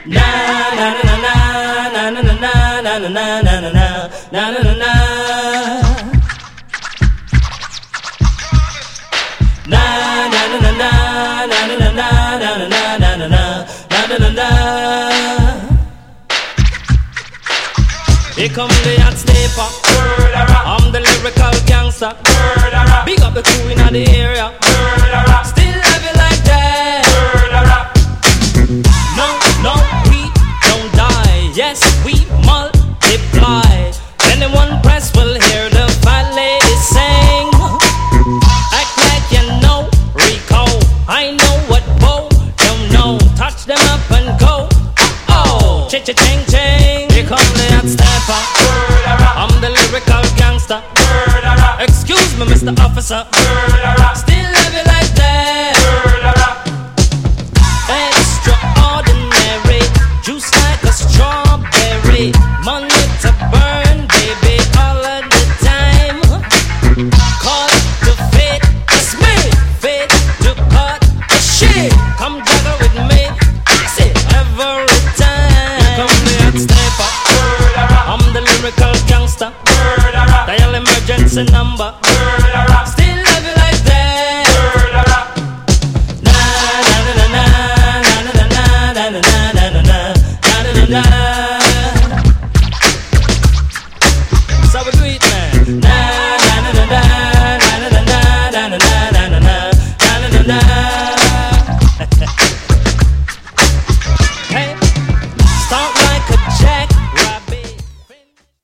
Na na na na na na na na na na na na na na na na. Na na na na na na na na na na na na na na na. Here come the hot stepper. I'm the lyrical gangster. Big up the crew in the area. Still love you like that. No, no, we don't die. Yes, we multiply. Anyone press will hear the fat lady sing. Act like you know Rico. I know what Bo don't know. Touch them up and go. Oh, ching ching. Here come the hot stepper. I'm the lyrical gangster. Excuse me, Mr. Officer. Still love you like that. Extraordinary, juice like a strawberry. Money to burn, baby, all of the time. Cut to fit, it's me. Fit to cut the shit. Come juggle with me, fix it every time. Come the hot stepper. I'm the lyrical gangster. Dial emergency number.